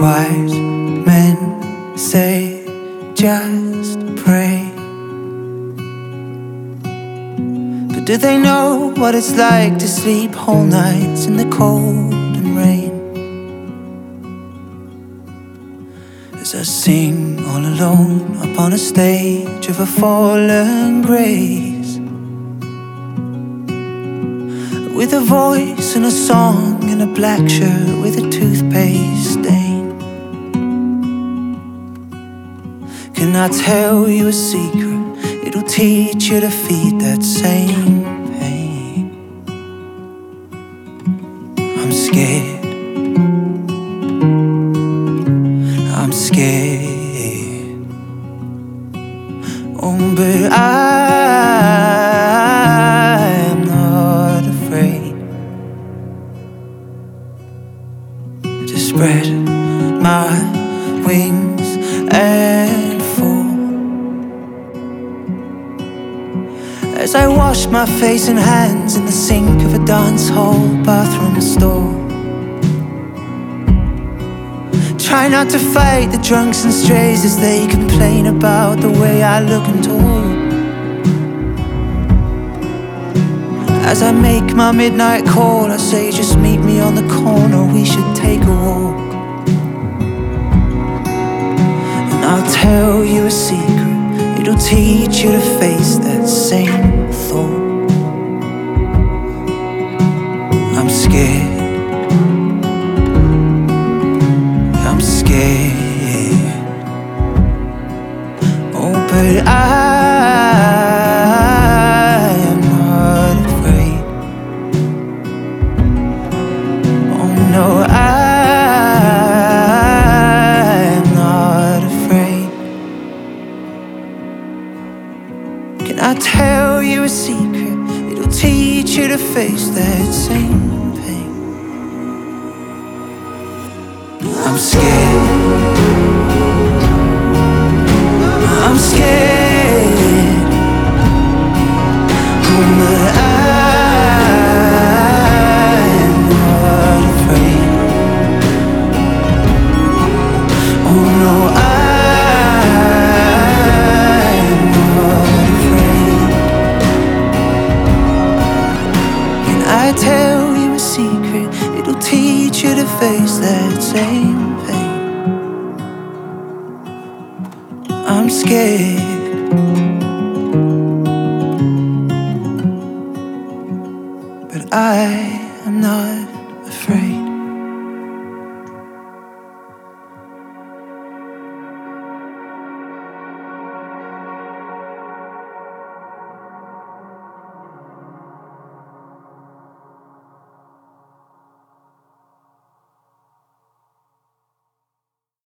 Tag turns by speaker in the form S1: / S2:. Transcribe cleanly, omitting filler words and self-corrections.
S1: Wise men say just pray, but do they know what it's like to sleep whole nights in the cold and rain? As I sing all alone upon a stage of a fallen grace, with a voice and a song and a black shirt with a toothpaste stain. Can I tell you a secret? It'll teach you to feed that same pain. I'm scared. I'm scared. Oh, but I'm not afraid to spread my wings and fall as I wash my face and hands in the sink of a dance hall bathroom stall. Try not to fight the drunks and strays as they complain about the way I look and talk. As I make my midnight call, I say just meet me on the corner, we should take a walk. And I'll tell you a secret, it'll teach you to face that same thought. I'm scared. I'm scared. Oh, but I am not afraid. Oh no, I am not afraid. Can I tell you a secret? It'll teach you to face that same pain. I'm scared. I'm scared. Oh, but I'm not afraid. Oh no, I'm not afraid. Can I tell you a secret? It'll teach you to face that same pain. I'm scared, but I am not afraid.